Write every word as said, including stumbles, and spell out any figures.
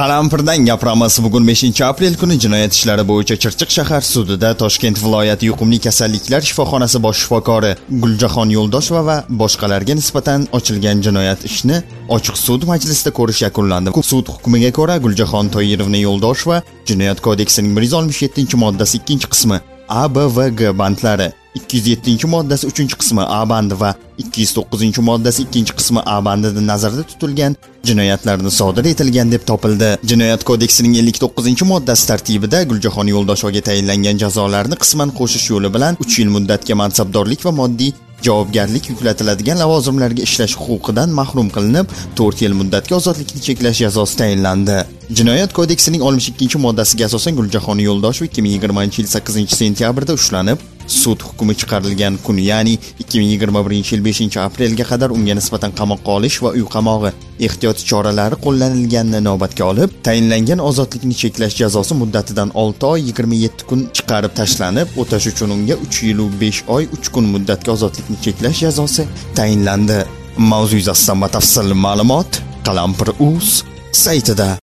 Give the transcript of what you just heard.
Qalampirdan gapiramiz. Bugun beshinchi aprel kuni jinoyat ishlari bo'yicha Chirchiq shahar sudida Toshkent viloyati yuqumli kasalliklar shifoxonasi bosh shifokori Guljaxon Yo'ldosheva va boshqalarga nisbatan ochilgan jinoyat ishni ochiq sud majlisida ko'rish yakunlandi. Sud hukmiga ko'ra Guljaxon Toyirovna Yo'ldosheva Jinoyat kodeksining bir yuz oltmish yettinchi moddasi ikkinchi qismi A, B va G bandlari, ikki yuz yettinchi moddasi uchinchi qismi A bandi va ikki yuz to'qqizinchi moddasi ikkinchi qismi A bandida nazarda tutilgan jinoyatlarni sodir etilgan deb topildi. Jinoyat kodeksining ellik to'qqizinchi moddasi tartibida Guljaxon Yo'ldoshevaga tayinlangan jazolarni qisman qo'shish yo'li bilan uch yil muddatga mansabdorlik va moddiy javobgarlik yuklatiladigan lavozimlarga ishlash huquqidan mahrum qilinib, to'rt yil muddatga ozodlikni cheklash jazosi tayinlandi. Jinoyat kodeksining oltmish ikkinchi moddasiga asosan Guljaxon Yo'ldosheva ikki ming yigirmanchi yil sakkizinchi sentyabrda ushlanib, sud hukmi chiqarilgan kun, ya'ni ikki ming yigirma birinchi yil beshinchi aprelga qadar unga nisbatan qamoqqa olish va uy qamog'i ehtiyot choralari qo'llanilganini inobatga olib, tayinlangan ozodlikni cheklash jazosi muddatidan olti oy yigirma yetti kun chiqarib tashlanib, o'tash uchun unga uch yil besh oy uch kun muddatga ozodlikni cheklash jazosi tayinlandi. Mavzu yuzasidan batafsil ma'lumot Qalampir.uz saytida.